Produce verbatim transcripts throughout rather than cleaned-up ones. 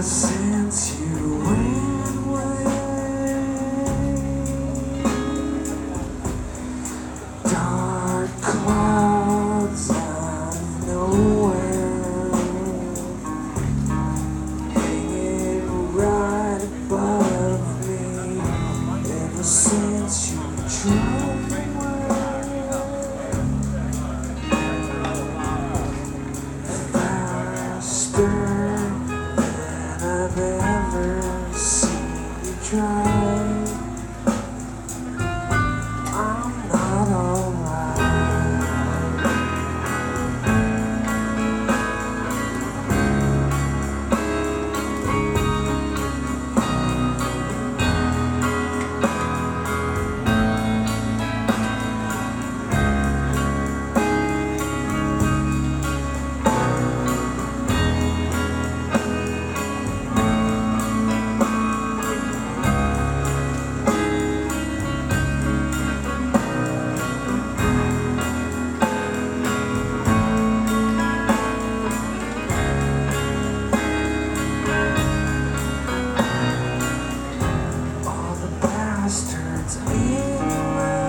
Ever since you went away, dark clouds out of nowhere, hanging right above me. Ever since you drove away, faster I've ever seen you drive. I'm not alright. Bastards anyway.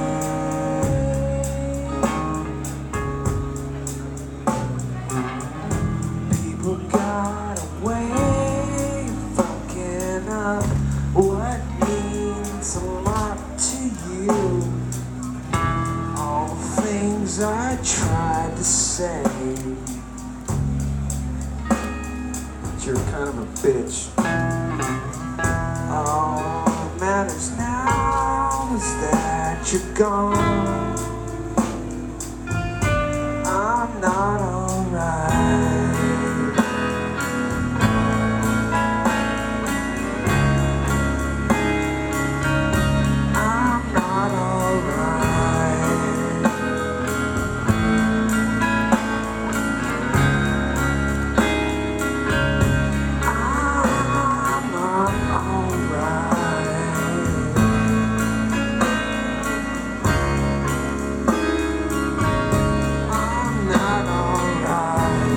People got a way of fucking up what means a lot to you. All the things I tried to say, but you're kind of a bitch. All that matters now is that you're gone. I'm not alright. I'm not alright. I'm not alright. I'm not alright.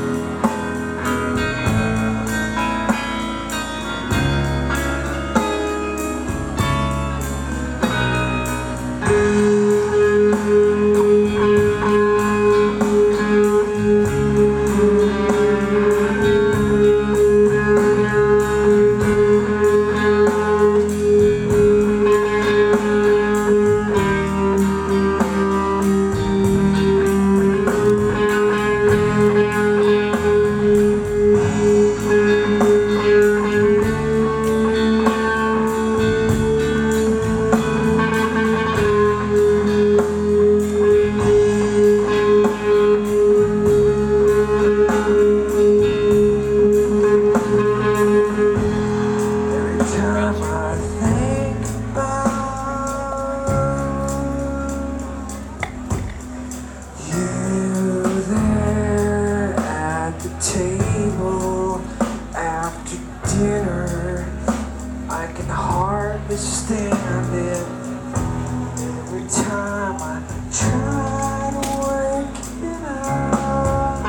Table after dinner, I can hardly stand it. Every time I try to work it out,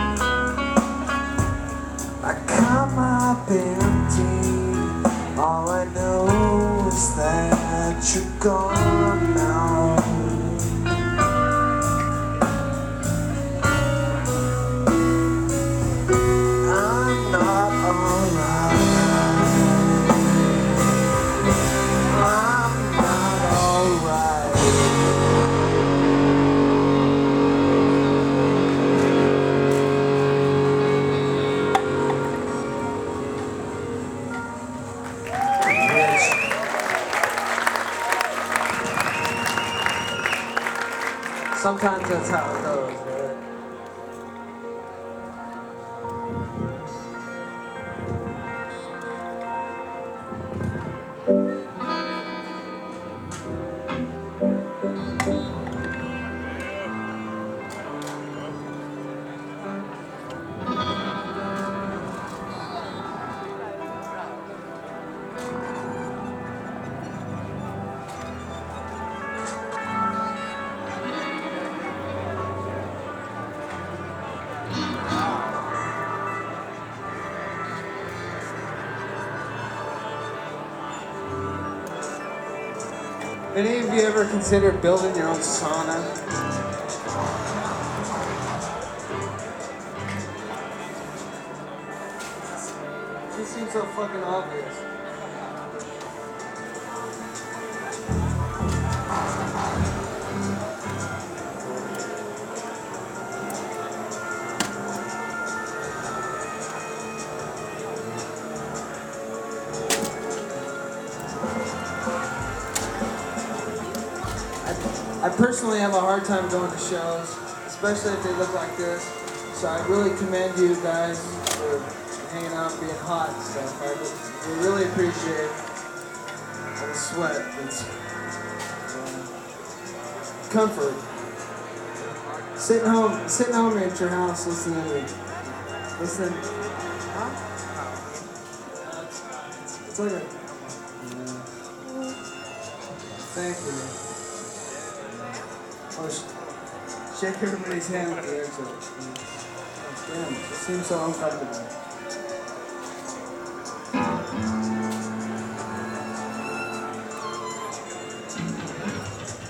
I come up empty. All I know is that you're gone now. Sometimes that's how it goes, right? Any of you ever considered building your own sauna? It just seems so fucking obvious. I personally have a hard time going to shows, especially if they look like this. So I really commend you guys for hanging out and being hot and stuff. I we really appreciate all the sweat. It's uh, comfort. Sitting home, sitting home at your house, listening to, listening. Huh? It's like a. Yeah. Thank you. Oh, sh- shake everybody's hand with the exit. Oh, damn, it seems so uncomfortable.